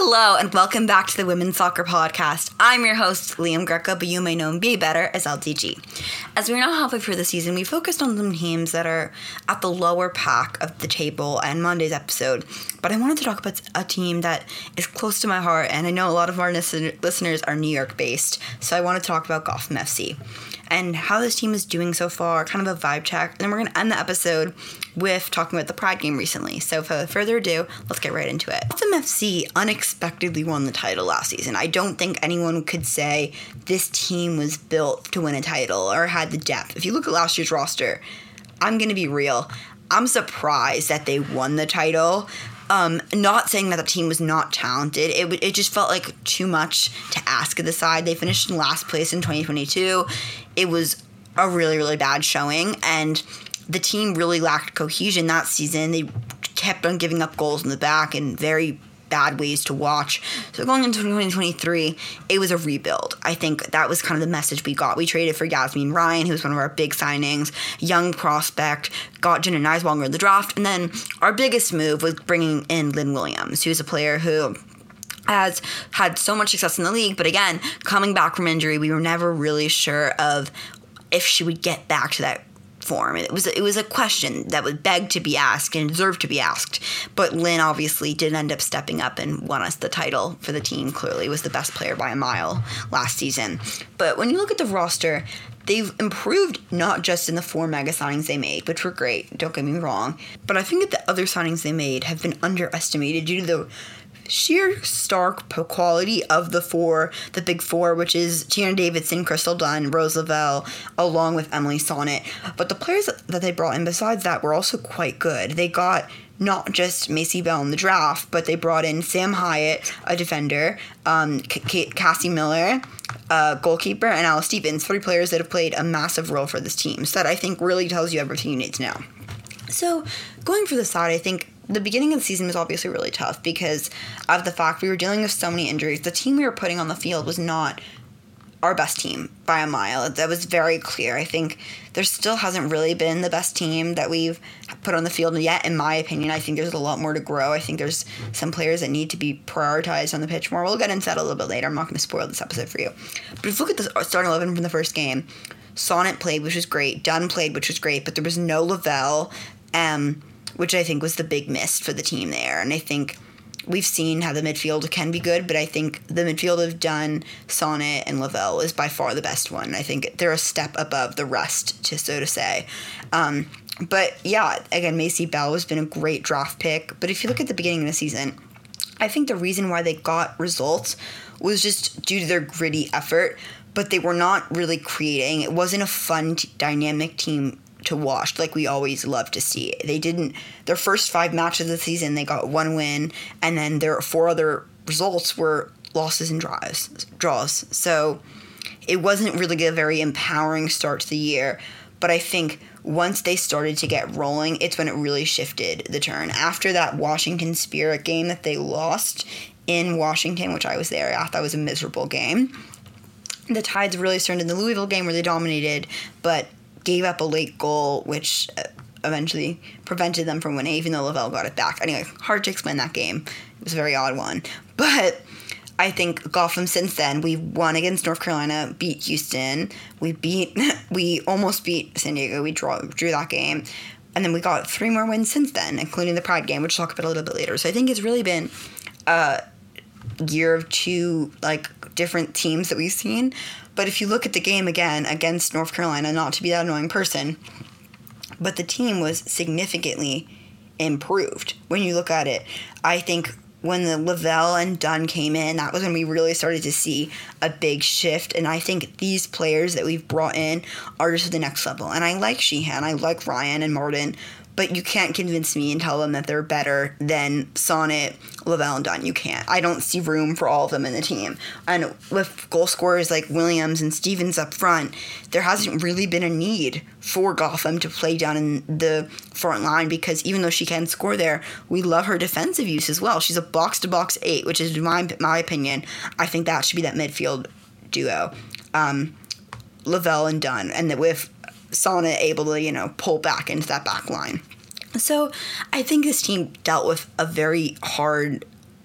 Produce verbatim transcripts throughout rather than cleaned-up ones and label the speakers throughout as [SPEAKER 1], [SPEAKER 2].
[SPEAKER 1] Hello and welcome back to the Women's Soccer Podcast. I'm your host, Liam Greco, but you may know me better as L D G. As we're now halfway through the season, we focused on some teams that are at the lower pack of the table in Monday's episode, but I wanted to talk about a team that is close to my heart, and I know a lot of our listeners are New York-based, so I want to talk about Gotham F C and how this team is doing so far, kind of a vibe check, and then we're going to end the episode with talking about the Pride game recently. So without further ado, let's get right into it. Gotham F C unexpectedly won the title last season. I don't think anyone could say this team was built to win a title or had the depth. If you look at last year's roster, I'm going to be real. I'm surprised that they won the title. Um, not saying that the team was not talented. It w- it just felt like too much to ask of the side. They finished in last place in twenty twenty-two. It was a really, really bad showing, and the team really lacked cohesion that season. They kept on giving up goals in the back in very bad ways to watch. So going into twenty twenty-three, it was a rebuild. I think that was kind of the message we got. We traded for Yasmin Ryan, who was one of our big signings, young prospect, got Jenna Neiswanger in the draft, and then our biggest move was bringing in Lynn Williams, who's a player who has had so much success in the league, but again, coming back from injury, we were never really sure of if she would get back to that form. It was it was a question that was begged to be asked and deserved to be asked. But Lynn obviously did end up stepping up and won us the title for the team. Clearly was the best player by a mile last season. But when you look at the roster, they've improved not just in the four mega signings they made, which were great, don't get me wrong, but I think that the other signings they made have been underestimated due to the sheer stark quality of the four, the big four, which is Tiana Davidson, Crystal Dunn, Rose Lavelle, along with Emily Sonnet. But the players that they brought in besides that were also quite good. They got not just Macy Bell in the draft, but they brought in Sam Hyatt, a defender, um, C- Cassie Miller, a goalkeeper, and Alice Stevens, three players that have played a massive role for this team. So that I think really tells you everything you need to know. So going for the side, I think the beginning of the season was obviously really tough because of the fact we were dealing with so many injuries. The team we were putting on the field was not our best team by a mile. That was very clear. I think there still hasn't really been the best team that we've put on the field yet, in my opinion. I think there's a lot more to grow. I think there's some players that need to be prioritized on the pitch more. We'll get into that a little bit later. I'm not going to spoil this episode for you. But if you look at the starting eleven from the first game, Sonnet played, which was great. Dunn played, which was great. But there was no Lavelle, um... which I think was the big miss for the team there. And I think we've seen how the midfield can be good, but I think the midfield of Dunn, Sonnet, and Lavelle is by far the best one. I think they're a step above the rest, to so to say. Um, but yeah, again, Macy Bell has been a great draft pick. But if you look at the beginning of the season, I think the reason why they got results was just due to their gritty effort, but they were not really creating. It wasn't a fun, t- dynamic team to watch like we always love to see. They didn't, their first five matches of the season, they got one win, and then their four other results were losses and draws. draws. So it wasn't really a very empowering start to the year, but I think once they started to get rolling, it's when it really shifted the turn. After that Washington Spirit game that they lost in Washington, which I was there, I thought was a miserable game, the tides really turned in the Louisville game where they dominated, but gave up a late goal, which eventually prevented them from winning, even though Lavelle got it back. Anyway, hard to explain that game. It was a very odd one. But I think Gotham since then, we won against North Carolina, beat Houston. We beat, we almost beat San Diego. We draw, drew that game. And then we got three more wins since then, including the Pride game, which we'll talk about a little bit later. So I think it's really been a year of two, like, different teams that we've seen. But if you look at the game again against North Carolina, not to be that annoying person, but the team was significantly improved when you look at it. I think when the Lavelle and Dunn came in, that was when we really started to see a big shift. And I think these players that we've brought in are just at the next level. And I like Sheehan, I like Ryan and Martin, but you can't convince me and tell them that they're better than Sonnet, Lavelle, and Dunn. You can't. I don't see room for all of them in the team. And with goal scorers like Williams and Stevens up front, there hasn't really been a need for Gotham to play down in the front line because even though she can score there, we love her defensive use as well. She's a box-to-box eight, which is, in my, my opinion, I think that should be that midfield duo. Um, Lavelle and Dunn. And that with Sonnet able to, you know, pull back into that back line. So I think this team dealt with a very hard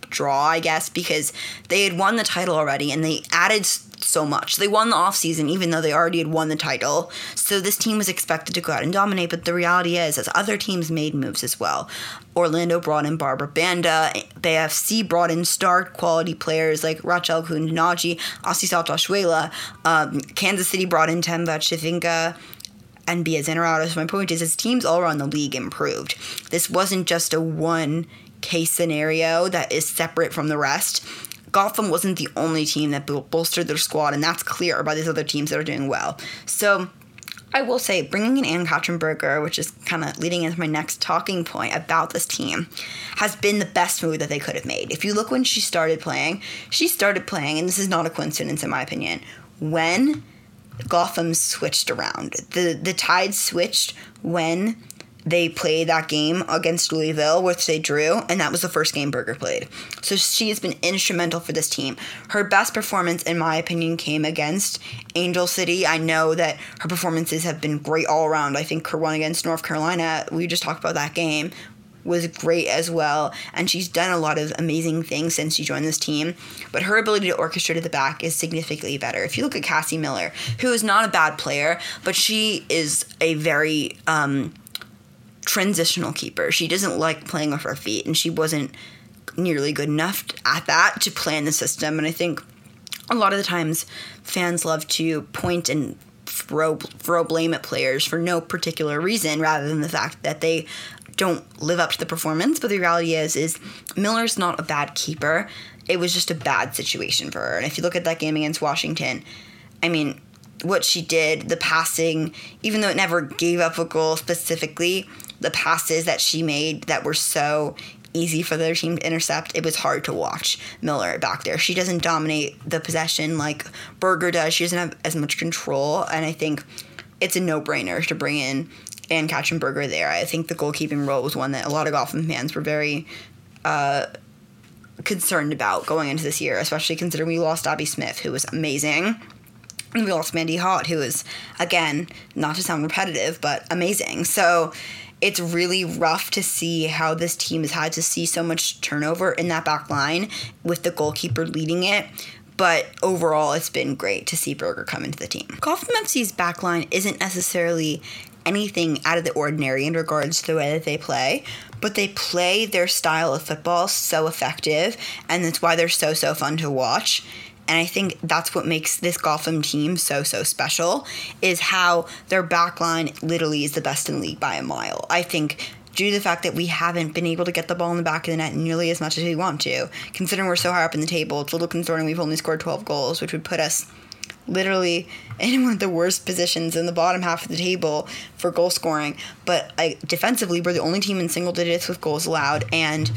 [SPEAKER 1] luck draw, I guess, because they had won the title already and they added so much. They won the offseason even though they already had won the title. So this team was expected to go out and dominate, but the reality is, as other teams made moves as well. Orlando brought in Barbara Banda. B F C brought in star quality players like Rachel Kundinaji, Asisat Oshuela. Um, Kansas City brought in Temba Chivinga and Bia Zenerato. So my point is, as teams all around the league improved, this wasn't just a one case scenario that is separate from the rest. Gotham wasn't the only team that bol- bolstered their squad, and that's clear by these other teams that are doing well. So I will say, bringing in Ann-Katrin Berger, which is kind of leading into my next talking point about this team, has been the best move that they could have made. If you look when she started playing, she started playing, and this is not a coincidence in my opinion, when Gotham switched around. The, the tide switched when they played that game against Louisville, which they drew, and that was the first game Berger played. So she has been instrumental for this team. Her best performance, in my opinion, came against Angel City. I know that her performances have been great all around. I think her one against North Carolina, we just talked about that game, was great as well, and she's done a lot of amazing things since she joined this team, but her ability to orchestrate at the back is significantly better. If you look at Cassie Miller, who is not a bad player, but she is a very um, transitional keeper. She doesn't like playing with her feet, and she wasn't nearly good enough at that to play in the system, and I think a lot of the times fans love to point and throw, throw blame at players for no particular reason, rather than the fact that they don't live up to the performance. But the reality is, is Miller's not a bad keeper. It was just a bad situation for her. And if you look at that game against Washington, I mean, what she did, the passing, even though it never gave up a goal specifically, the passes that she made that were so easy for their team to intercept, it was hard to watch Miller back there. She doesn't dominate the possession like Berger does. She doesn't have as much control, and I think it's a no-brainer to bring in Ann-Katrin Berger there. I think the goalkeeping role was one that a lot of Gotham fans were very uh, concerned about going into this year, especially considering we lost Abby Smith, who was amazing. And we lost Mandy Hott, who is, again, not to sound repetitive, but amazing. So it's really rough to see how this team has had to see so much turnover in that back line with the goalkeeper leading it. But overall, it's been great to see Berger come into the team. Gotham F C's back line isn't necessarily anything out of the ordinary in regards to the way that they play, but they play their style of football so effective, and that's why they're so, so fun to watch. And I think that's what makes this Gotham team so, so special, is how their backline literally is the best in the league by a mile. I think due to the fact that we haven't been able to get the ball in the back of the net nearly as much as we want to, considering we're so high up in the table, it's a little concerning we've only scored twelve goals, which would put us literally in one of the worst positions in the bottom half of the table for goal scoring. But I, defensively, we're the only team in single digits with goals allowed, and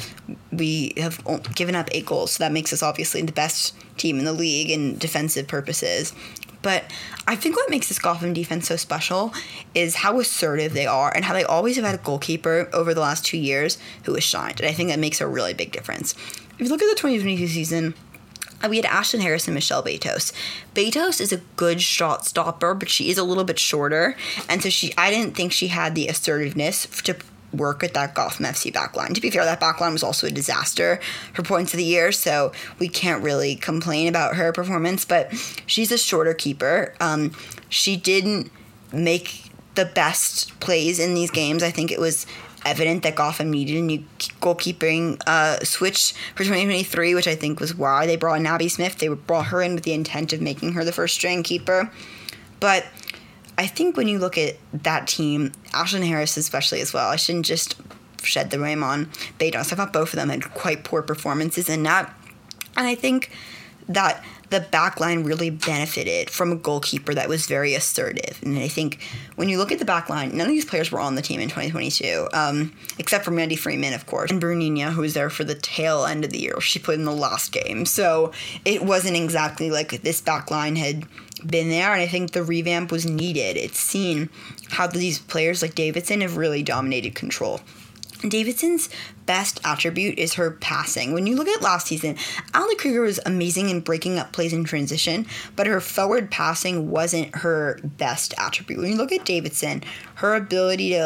[SPEAKER 1] we have given up eight goals. So that makes us obviously the best team in the league in defensive purposes. But I think what makes this Gotham defense so special is how assertive they are and how they always have had a goalkeeper over the last two years who has shined. And I think that makes a really big difference. If you look at the twenty twenty-two season, we had Ashlyn Harris and Michelle Betos. Betos is a good shot stopper, but she is a little bit shorter. And so she, I didn't think she had the assertiveness to work at that Gotham F C backline. To be fair, that backline was also a disaster for points of the year, so we can't really complain about her performance, but she's a shorter keeper. Um, she didn't make the best plays in these games. I think it was evident that Gotham needed a new goalkeeping uh, switch for twenty twenty-three, which I think was why they brought in Abby Smith. They brought her in with the intent of making her the first string keeper. But I think when you look at that team, Ashlyn Harris especially as well, I shouldn't just shed the blame on Betos. I thought both of them had quite poor performances in that. And I think that the back line really benefited from a goalkeeper that was very assertive. And I think when you look at the back line, none of these players were on the team in twenty twenty-two, um, except for Mandy Freeman, of course, and Brunina, who was there for the tail end of the year. She played in the last game. So it wasn't exactly like this back line had been there, and I think the revamp was needed. It's seen how these players like Davidson have really dominated control. Davidson's best attribute is her passing. When you look at last season, Ali Krieger was amazing in breaking up plays in transition, but her forward passing wasn't her best attribute. When you look at Davidson, her ability to like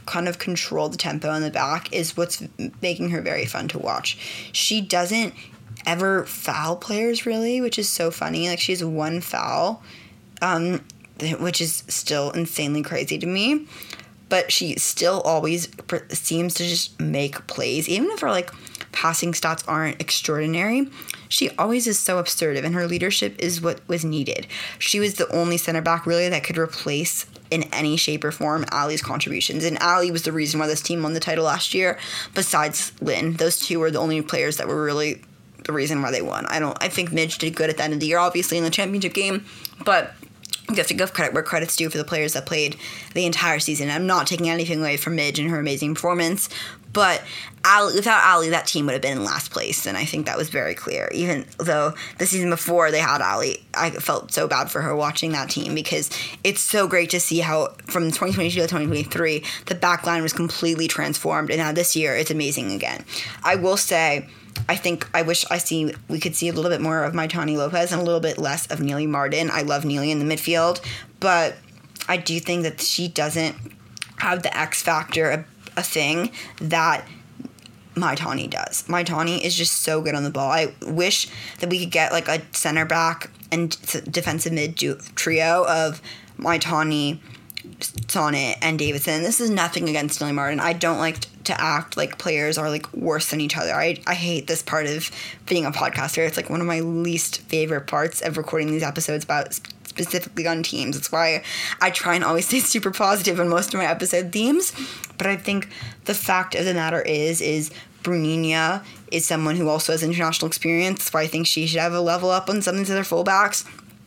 [SPEAKER 1] kind of control the tempo in the back is what's making her very fun to watch. She doesn't ever foul players, really, which is so funny. Like, she has one foul, um, which is still insanely crazy to me. But she still always seems to just make plays. Even if her, like, passing stats aren't extraordinary, she always is so assertive, and her leadership is what was needed. She was the only center back, really, that could replace in any shape or form Allie's contributions. And Allie was the reason why this team won the title last year, besides Lynn. Those two were the only players that were really the reason why they won. I don't. I think Midge did good at the end of the year, obviously, in the championship game, but you have to give credit where credit's due for the players that played the entire season. I'm not taking anything away from Midge and her amazing performance, but Allie, without Allie, that team would have been in last place, and I think that was very clear. Even though the season before they had Allie, I felt so bad for her watching that team, because it's so great to see how from twenty twenty-two to twenty twenty-three, the back line was completely transformed, and now this year it's amazing again. I will say, I think I wish I see we could see a little bit more of Maitani Lopez and a little bit less of Neely Martin. I love Neely in the midfield, but I do think that she doesn't have the X factor, a, a thing that Maitani does. Maitani is just so good on the ball. I wish that we could get like a center back and defensive mid trio of Maitani, Sonnet, and Davidson. This is nothing against Neely Martin. I don't like to act like players are like worse than each other. I, I hate this part of being a podcaster. It's like one of my least favorite parts of recording these episodes about specifically on teams. It's why I try and always stay super positive on most of my episode themes. But I think the fact of the matter is, is Bruninha is someone who also has international experience. That's why I think she should have a level up on some of these other fullbacks.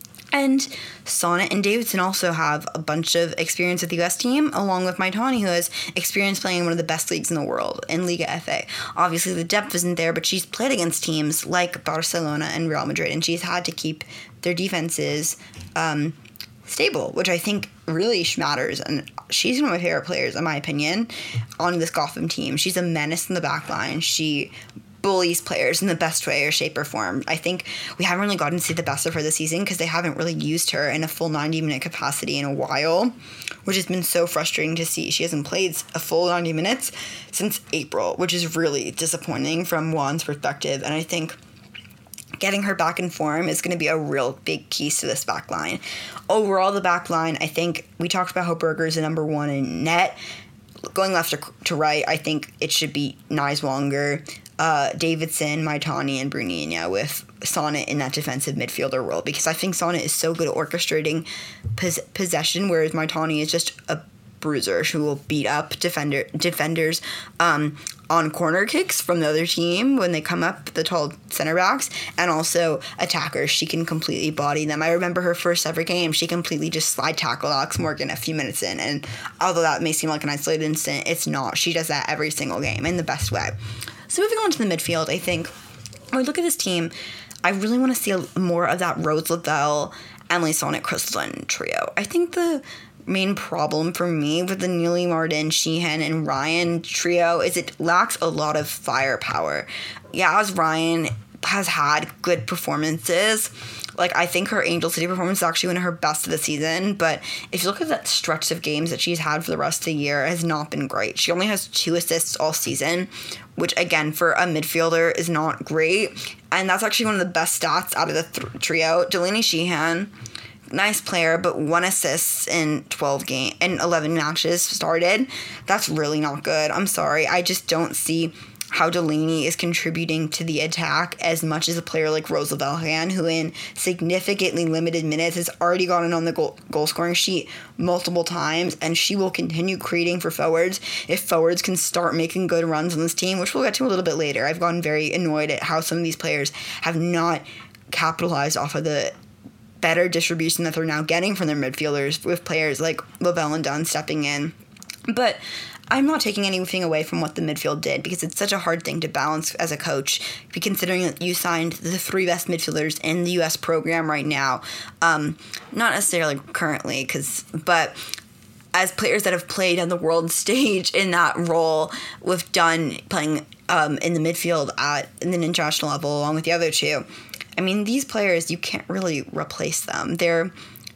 [SPEAKER 1] And Sonnet and Davidson also have a bunch of experience with the U S team, along with Maitani, who has experience playing in one of the best leagues in the world, in Liga F A. Obviously, the depth isn't there, but she's played against teams like Barcelona and Real Madrid, and she's had to keep their defenses um, stable, which I think really matters. And she's one of my favorite players, in my opinion, on this Gotham team. She's a menace in the back line. She bullies players in the best way or shape or form. I think we haven't really gotten to see the best of her this season because they haven't really used her in a full ninety-minute capacity in a while, which has been so frustrating to see. She hasn't played a full ninety minutes since April, which is really disappointing from Juan's perspective, and I think getting her back in form is going to be a real big piece to this back line. Overall, the back line, I think we talked about how Berger is the number one in net. Going left to, to right, I think it should be Niswonger, Uh, Davidson, Maitani, and Bruninha, with Sonnet in that defensive midfielder role, because I think Sonnet is so good at orchestrating pos- possession, whereas Maitani is just a bruiser who will beat up defender defenders um, on corner kicks from the other team when they come up, the tall center backs, and also attackers. She can completely body them. I remember her first ever game, she completely just slide tackled Alex Morgan a few minutes in, and although that may seem like an isolated incident, it's not. She does that every single game in the best way. So moving on to the midfield, I think when we look at this team, I really want to see a, more of that Rose Lavelle, Emily Sonnet, Crystalline trio. I think the main problem for me with the Neely Martin, Sheehan, and Ryan trio is it lacks a lot of firepower. Yeah, as Ryan has had good performances, like I think her Angel City performance is actually one of her best of the season, but if you look at that stretch of games that she's had for the rest of the year, it has not been great. She only has two assists all season, which again for a midfielder is not great, and that's actually one of the best stats out of the th- trio. Delaney Sheehan, nice player, but one assist in twelve game in eleven matches started. That's really not good. I'm sorry. I just don't see how Delaney is contributing to the attack as much as a player like Rose Lavelle can, who in significantly limited minutes has already gotten on the goal, goal scoring sheet multiple times, and she will continue creating for forwards if forwards can start making good runs on this team, which we'll get to a little bit later. I've gotten very annoyed at how some of these players have not capitalized off of the better distribution that they're now getting from their midfielders, with players like Lavelle and Dunn stepping in. But I'm not taking anything away from what the midfield did, because it's such a hard thing to balance as a coach, considering that you signed the three best midfielders in the U S program right now. Um, not necessarily currently, cause, but as players that have played on the world stage in that role, with Dunn playing um, in the midfield at an international level along with the other two. I mean, these players, you can't really replace them. They're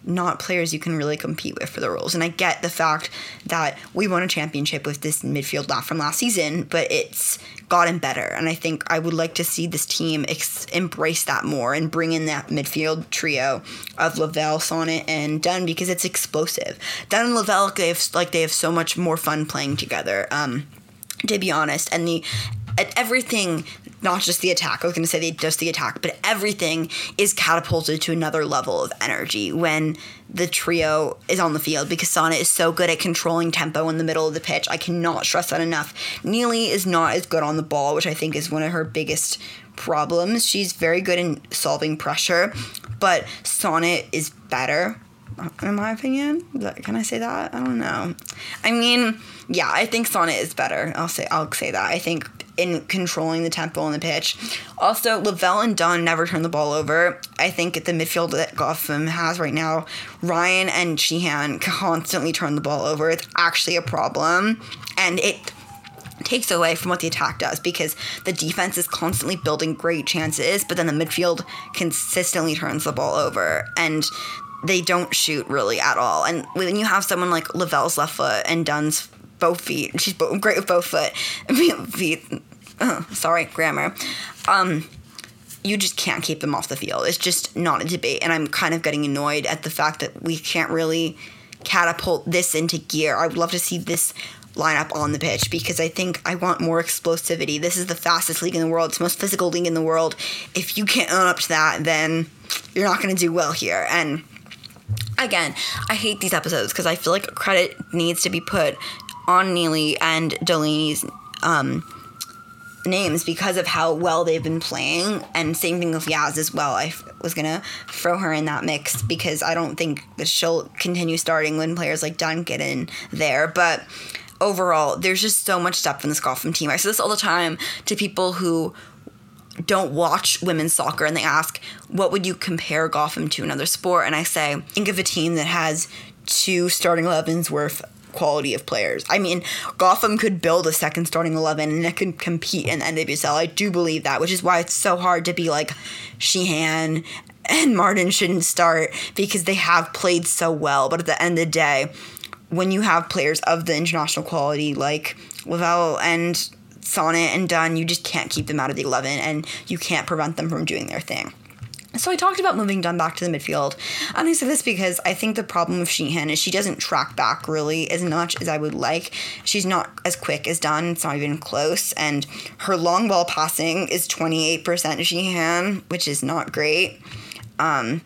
[SPEAKER 1] not players you can really compete with for the roles. And I get the fact that we won a championship with this midfield lot from last season, but it's gotten better. And I think I would like to see this team ex- embrace that more and bring in that midfield trio of Lavelle, Sonnet, and Dunn, because it's explosive. Dunn and Lavelle, they have, like, they have so much more fun playing together, um, to be honest. And the everything, not just the attack, I was going to say they, just the attack, but everything is catapulted to another level of energy when the trio is on the field, because Sonnet is so good at controlling tempo in the middle of the pitch. I cannot stress that enough. Neely is not as good on the ball, which I think is one of her biggest problems. She's very good in solving pressure, but Sonnet is better, in my opinion. Can I say that? I don't know. I mean, yeah, I think Sonnet is better. I'll say I'll say that. I think in controlling the tempo on the pitch. Also, Lavelle and Dunn never turn the ball over. I think at the midfield that Gotham has right now, Ryan and Sheehan constantly turn the ball over. It's actually a problem, and it takes away from what the attack does, because the defense is constantly building great chances, but then the midfield consistently turns the ball over, and they don't shoot really at all. And when you have someone like Lavelle's left foot and Dunn's both feet, she's both, great with both foot, feet, uh, sorry, grammar, um, you just can't keep them off the field. It's just not a debate, and I'm kind of getting annoyed at the fact that we can't really catapult this into gear. I would love to see this lineup on the pitch, because I think I want more explosivity. This is the fastest league in the world. It's the most physical league in the world. If you can't own up to that, then you're not going to do well here. And again, I hate these episodes because I feel like credit needs to be put on Neely and Delaney's um, names because of how well they've been playing. And same thing with Yaz as well. I f- was going to throw her in that mix because I don't think that she'll continue starting when players like Dunn get in there. But overall, there's just so much depth in this Gotham team. I say this all the time to people who don't watch women's soccer, and they ask, what would you compare Gotham to another sport? And I say, think of a team that has two starting elevens worth quality of players. I mean, Gotham could build a second starting eleven and it could compete in the N W S L. I do believe that, which is why it's so hard to be like Sheehan and Martin shouldn't start, because they have played so well. But at the end of the day, when you have players of the international quality like Lavelle and Sonnet and Dunn, you just can't keep them out of the eleven, and you can't prevent them from doing their thing. So I talked about moving Dunn back to the midfield, and I said this because I think the problem with Sheehan is she doesn't track back really as much as I would like. She's not as quick as Dunn. It's not even close, and her long ball passing is twenty-eight percent Sheehan, which is not great. Um,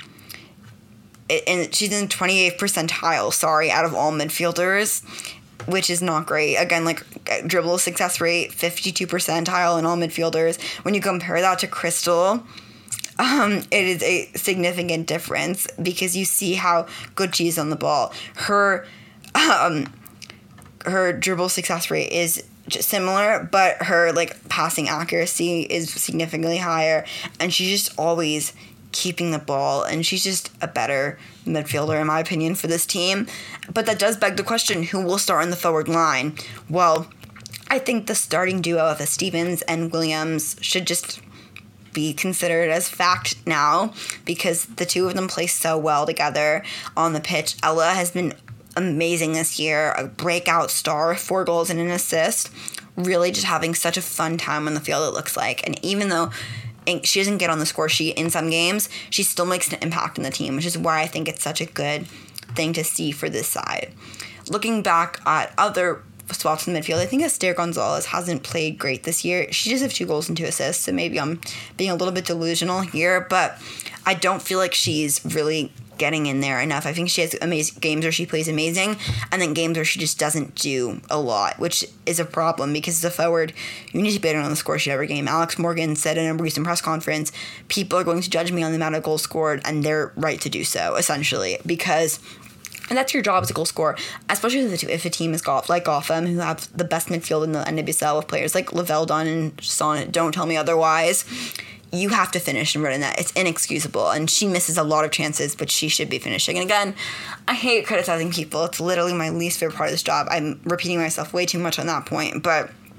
[SPEAKER 1] it, and she's in twenty-eighth percentile, sorry, out of all midfielders, which is not great. Again, like, dribble success rate, fifty-two percentile in all midfielders. When you compare that to Crystal, um, it is a significant difference, because you see how good she is on the ball. Her, um, her dribble success rate is just similar, but her, like, passing accuracy is significantly higher, and she's just always keeping the ball, and she's just a better midfielder, in my opinion, for this team. But that does beg the question, who will start in the forward line? Well, I think the starting duo of Stevens and Williams should just be considered as fact now, because the two of them play so well together on the pitch. Ella has been amazing this year, a breakout star, four goals and an assist, really just having such a fun time on the field, it looks like. And even though she doesn't get on the score sheet in some games, she still makes an impact in the team, which is why I think it's such a good thing to see for this side. Looking back at other spots in the midfield, I think Esther Gonzalez hasn't played great this year. She does have two goals and two assists, so maybe I'm being a little bit delusional here, but I don't feel like she's really getting in there enough. I think she has amazing games where she plays amazing, and then games where she just doesn't do a lot, which is a problem, because as a forward, you need to be better on the score sheet every game. Alex Morgan said in a recent press conference, people are going to judge me on the amount of goals scored, and they're right to do so, essentially, because and that's your job as a goal scorer, especially if a team is golf, like Gotham, who have the best midfield in the N W S L with players like Lavelle, Dunn, and Sonnet. Don't tell me otherwise. You have to finish and run in that. It's inexcusable, and she misses a lot of chances, but she should be finishing. And again, I hate criticizing people. It's literally my least favorite part of this job. I'm repeating myself way too much on that point, but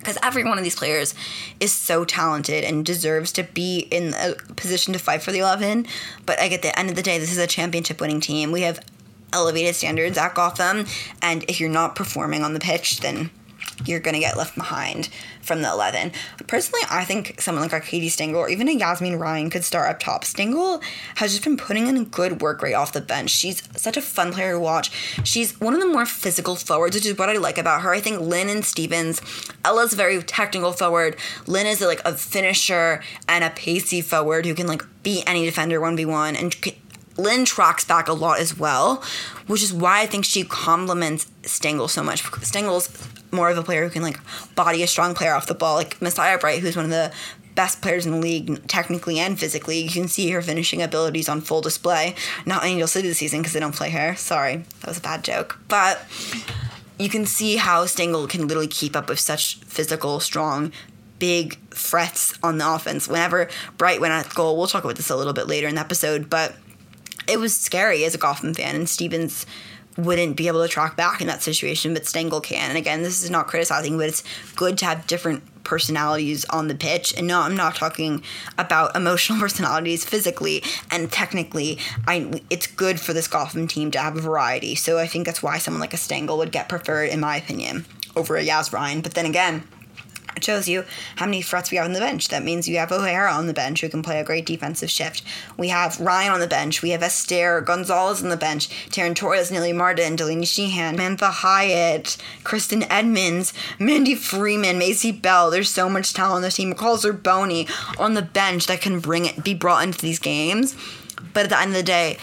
[SPEAKER 1] because every one of these players is so talented and deserves to be in a position to fight for the eleven. But like at the end of the day, this is a championship winning team. We have elevated standards at Gotham, and if you're not performing on the pitch, then you're going to get left behind from the eleven. Personally, I think someone like Katie Stengel or even a Yasmin Ryan could start up top. Stengel has just been putting in good work right off the bench. She's such a fun player to watch. She's one of the more physical forwards, which is what I like about her. I think Lynn and Stevens, Ella's a very technical forward. Lynn is like a finisher and a pacey forward who can like beat any defender one v one, and Lynn tracks back a lot as well, which is why I think she complements Stengel so much. Stengel's more of a player who can like body a strong player off the ball, like Messiah Bright, who's one of the best players in the league technically and physically. You can see her finishing abilities on full display. Not Angel City this season because they don't play her. Sorry, that was a bad joke. But you can see how Stengel can literally keep up with such physical, strong, big threats on the offense. Whenever Bright went at goal, we'll talk about this a little bit later in the episode, but it was scary as a Gotham fan, and Stevens wouldn't be able to track back in that situation, but Stengel can. And again, this is not criticizing, but it's good to have different personalities on the pitch. And no, I'm not talking about emotional personalities physically and technically. I it's good for this Gotham team to have a variety. So I think that's why someone like a Stengel would get preferred, in my opinion, over a Yas Ryan. But then again, it shows you how many threats we have on the bench. That means you have O'Hara on the bench who can play a great defensive shift. We have Ryan on the bench. We have Esther Gonzalez on the bench. Taryn Torres, Nelly Martin, Delaney Sheehan, Samantha Hyatt, Kristen Edmonds, Mandy Freeman, Macy Bell. There's so much talent on the team. McCall Zerboni on the bench that can bring it, be brought into these games. But at the end of the day,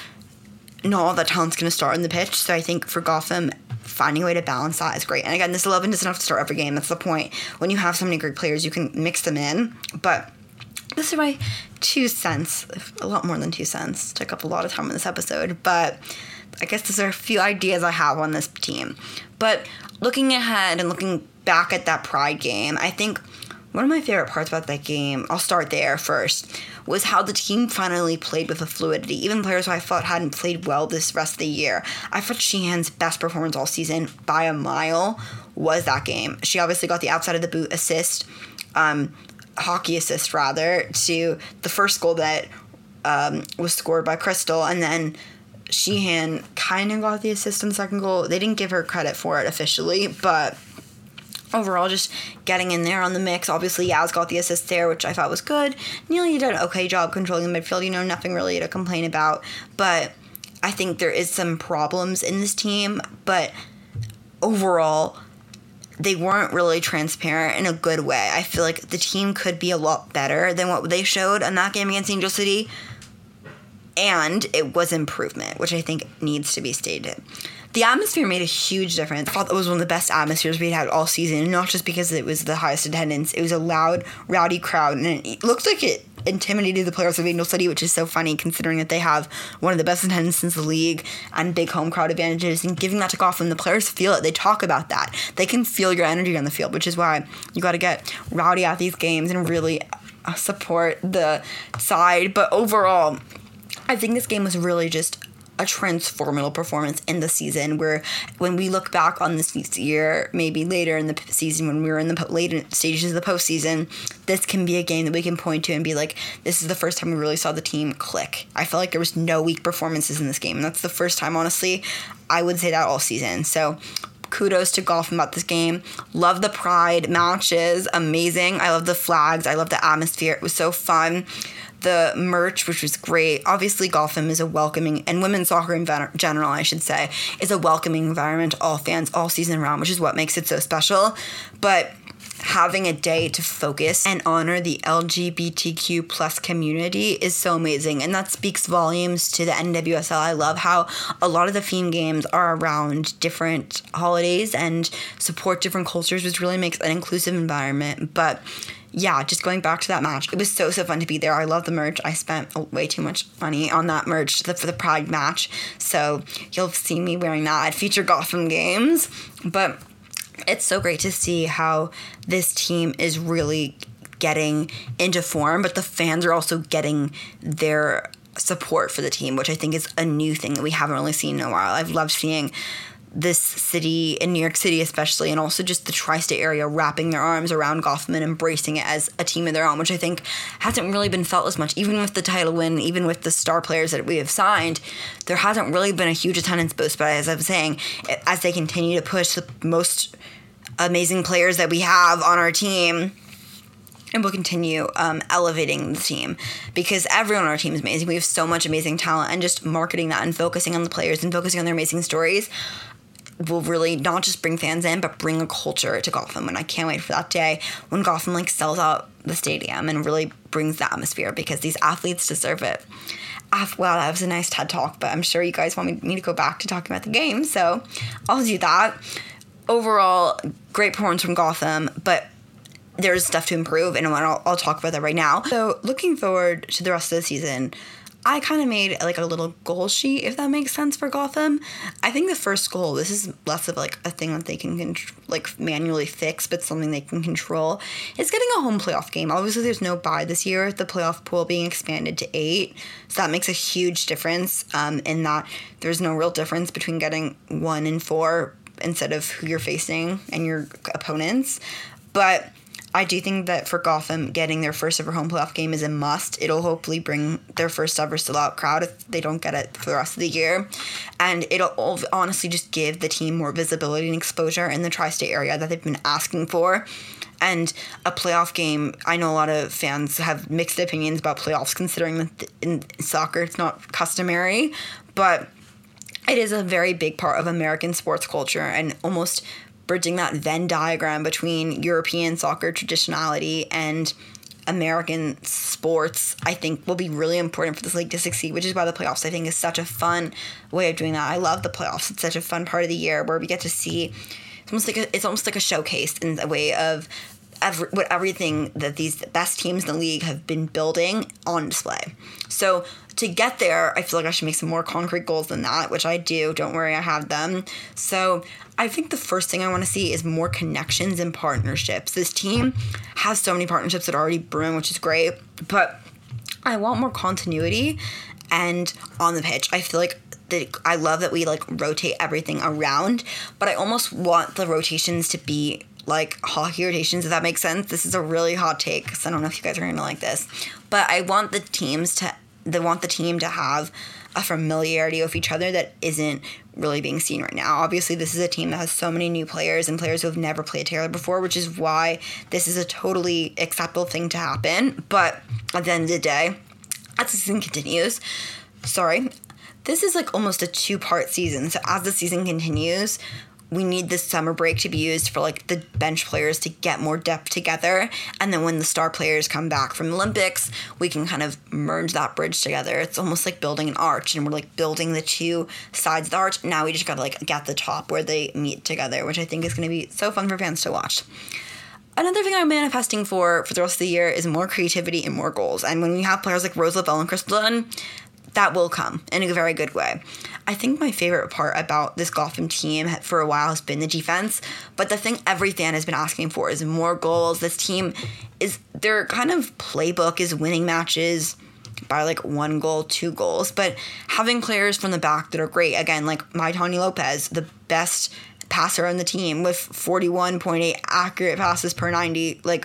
[SPEAKER 1] not all that talent's going to start on the pitch. So I think for Gotham, finding a way to balance that is great. And again, this eleven doesn't have to start every game. That's the point. When you have so many great players, you can mix them in. But this is my two cents. A lot more than two cents. Took up a lot of time in this episode. But I guess those are a few ideas I have on this team. But looking ahead and looking back at that Pride game, I think one of my favorite parts about that game, I'll start there first, was how the team finally played with a fluidity. Even players who I thought hadn't played well this rest of the year. I thought Sheehan's best performance all season by a mile was that game. She obviously got the outside of the boot assist, um, hockey assist rather, to the first goal that um, was scored by Crystal, and then Sheehan kind of got the assist on the second goal. They didn't give her credit for it officially, but overall, just getting in there on the mix. Obviously, Yaz got the assist there, which I thought was good. Neely did an okay job controlling the midfield. You know, nothing really to complain about. But I think there is some problems in this team. But overall, they weren't really transparent in a good way. I feel like the team could be a lot better than what they showed in that game against Angel City. And it was improvement, which I think needs to be stated. The atmosphere made a huge difference. I thought that was one of the best atmospheres we'd had all season, not just because it was the highest attendance. It was a loud, rowdy crowd, and it looked like it intimidated the players of Angel City, which is so funny considering that they have one of the best attendances in the league and big home crowd advantages, and giving that to Gotham, the players feel it. They talk about that. They can feel your energy on the field, which is why you got to get rowdy at these games and really support the side. But overall, I think this game was really just a transformational performance in the season, where when we look back on this year, maybe later in the season when we were in the po- later stages of the postseason, this can be a game that we can point to and be like, this is the first time we really saw the team click. I felt like there was no weak performances in this game, and that's the first time, honestly, I would say that all season. So kudos to Gotham about this game. Love the Pride matches. Amazing. I love the flags. I love the atmosphere. It was so fun. The merch, which was great. Obviously, Gotham is a welcoming, and women's soccer in general, I should say, is a welcoming environment to all fans all season round, which is what makes it so special. But having a day to focus and honor the L G B T Q plus community is so amazing, and that speaks volumes to the N W S L. I love how a lot of the theme games are around different holidays and support different cultures, which really makes an inclusive environment. But yeah, just going back to that match, it was so, so fun to be there. I love the merch. I spent way too much money on that merch for the Pride match, so you'll see me wearing that at future Gotham games. But it's so great to see how this team is really getting into form, but the fans are also getting their support for the team, which I think is a new thing that we haven't really seen in a while. I've loved seeing this city, in New York City especially, and also just the tri-state area wrapping their arms around Gotham and embracing it as a team of their own, which I think hasn't really been felt as much. Even with the title win, even with the star players that we have signed, there hasn't really been a huge attendance boost. But as I was saying, as they continue to push the most amazing players that we have on our team, and we'll continue um, elevating the team, because everyone on our team is amazing. We have so much amazing talent, and just marketing that and focusing on the players and focusing on their amazing stories will really not just bring fans in, but bring a culture to Gotham. And I can't wait for that day when Gotham like sells out the stadium and really brings the atmosphere, because these athletes deserve it. Ah, well, that was a nice TED Talk, but I'm sure you guys want me, me to go back to talking about the game, so I'll do that. Overall, great performance from Gotham, but there's stuff to improve, and I'll, I'll talk about that right now. So looking forward to the rest of the season, I kind of made like a little goal sheet, if that makes sense, for Gotham. I think the first goal, this is less of like a thing that they can contr- like manually fix, but something they can control, is getting a home playoff game. Obviously, there's no bye this year, the playoff pool being expanded to eight, so that makes a huge difference um, in that there's no real difference between getting one and four instead of who you're facing and your opponents. But I do think that for Gotham, getting their first ever home playoff game is a must. It'll hopefully bring their first ever sellout crowd if they don't get it for the rest of the year. And it'll honestly just give the team more visibility and exposure in the tri-state area that they've been asking for. And a playoff game, I know a lot of fans have mixed opinions about playoffs, considering that in soccer it's not customary. But it is a very big part of American sports culture, and almost bridging that Venn diagram between European soccer traditionality and American sports, I think will be really important for this league to succeed, which is why the playoffs, I think, is such a fun way of doing that. I love the playoffs. It's such a fun part of the year where we get to see, it's almost like a, it's almost like a showcase in a way of every, what everything that these best teams in the league have been building on display. So to get there, I feel like I should make some more concrete goals than that, which I do. Don't worry, I have them. So I think the first thing I want to see is more connections and partnerships. This team has so many partnerships that are already brewing, which is great, but I want more continuity and on the pitch. I feel like that I love that we like rotate everything around, but I almost want the rotations to be like hockey rotations, if that makes sense. This is a really hot take, so I don't know if you guys are going to like this, but I want the teams to They want the team to have a familiarity with each other that isn't really being seen right now. Obviously, this is a team that has so many new players and players who have never played Taylor before, which is why this is a totally acceptable thing to happen. But at the end of the day, as the season continues, sorry, this is like almost a two-part season. So as the season continues, we need this summer break to be used for like the bench players to get more depth together. And then when the star players come back from the Olympics, we can kind of merge that bridge together. It's almost like building an arch, and we're like building the two sides of the arch. Now we just got to like get the top where they meet together, which I think is going to be so fun for fans to watch. Another thing I'm manifesting for for the rest of the year is more creativity and more goals. And when we have players like Rose Lavelle and Crystal Dunn, that will come in a very good way. I think my favorite part about this Gotham team for a while has been the defense, but the thing every fan has been asking for is more goals. This team is, their kind of playbook is winning matches by like one goal, two goals, but having players from the back that are great, again, like Maitani Lopez, the best passer on the team with forty-one point eight accurate passes per ninety, like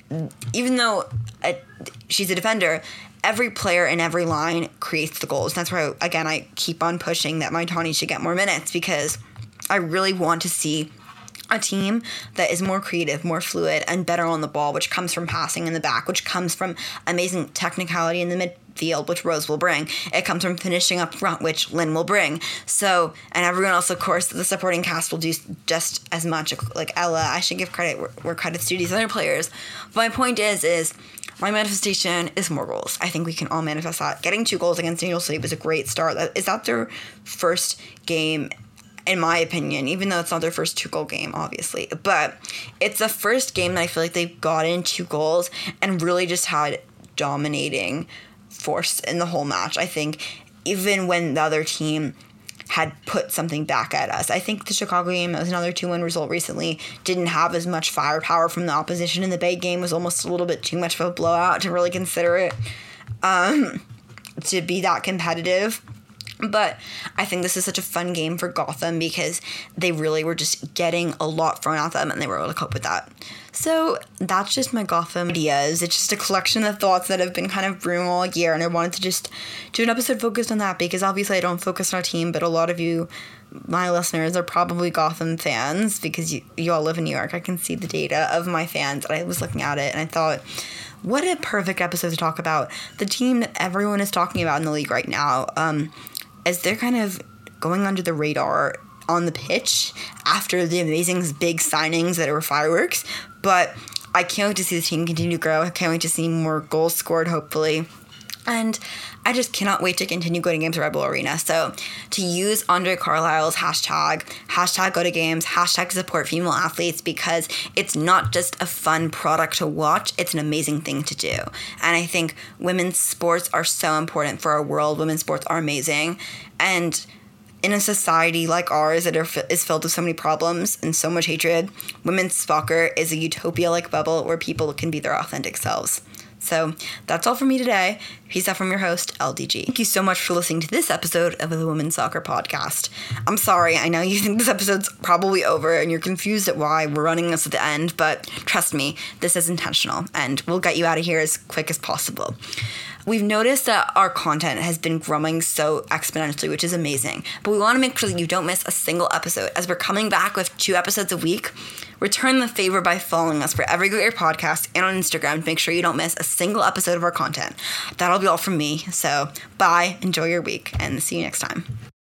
[SPEAKER 1] even though a, she's a defender, every player in every line creates the goals. That's why, again, I keep on pushing that Maitani should get more minutes, because I really want to see a team that is more creative, more fluid, and better on the ball, which comes from passing in the back, which comes from amazing technicality in the midfield, which Rose will bring. It comes from finishing up front, which Lynn will bring. So, and everyone else, of course, the supporting cast will do just as much. Like Ella, I should give credit where, where credit's due to these other players. But my point is, is my manifestation is more goals. I think we can all manifest that. Getting two goals against Angel City was a great start. Is that their first game, in my opinion, even though it's not their first two-goal game, obviously. But it's the first game that I feel like they've gotten two goals and really just had dominating force in the whole match. I think even when the other team had put something back at us. I think the Chicago game, that was another two one result recently, didn't have as much firepower from the opposition, and the Bay game was almost a little bit too much of a blowout to really consider it um, to be that competitive. But I think this is such a fun game for Gotham because they really were just getting a lot thrown at them and they were able to cope with that. So that's just my Gotham ideas. It's just a collection of thoughts that have been kind of brewing all year, and I wanted to just do an episode focused on that because obviously I don't focus on our team, but a lot of you, my listeners, are probably Gotham fans because you, you all live in New York. I can see the data of my fans, and I was looking at it and I thought, what a perfect episode to talk about the team that everyone is talking about in the league right now. Um, as they're kind of going under the radar on the pitch after the amazing big signings that were fireworks. But I can't wait to see the team continue to grow. I can't wait to see more goals scored, hopefully. And I just cannot wait to continue going to games at Red Bull Arena. So to use Andre Carlisle's hashtag, hashtag go to games, hashtag support female athletes, because it's not just a fun product to watch, it's an amazing thing to do. And I think women's sports are so important for our world. Women's sports are amazing. And in a society like ours that are, is filled with so many problems and so much hatred, women's soccer is a utopia-like bubble where people can be their authentic selves. So that's all from me today. Peace out from your host, L D G. Thank you so much for listening to this episode of the Women's Soccer Podcast. I'm sorry, I know you think this episode's probably over and you're confused at why we're running this at the end, but trust me, this is intentional and we'll get you out of here as quick as possible. We've noticed that our content has been growing so exponentially, which is amazing. But we want to make sure that you don't miss a single episode. As we're coming back with two episodes a week, return the favor by following us wherever you get your podcast and on Instagram to make sure you don't miss a single episode of our content. That'll be all from me. So bye, enjoy your week, and see you next time.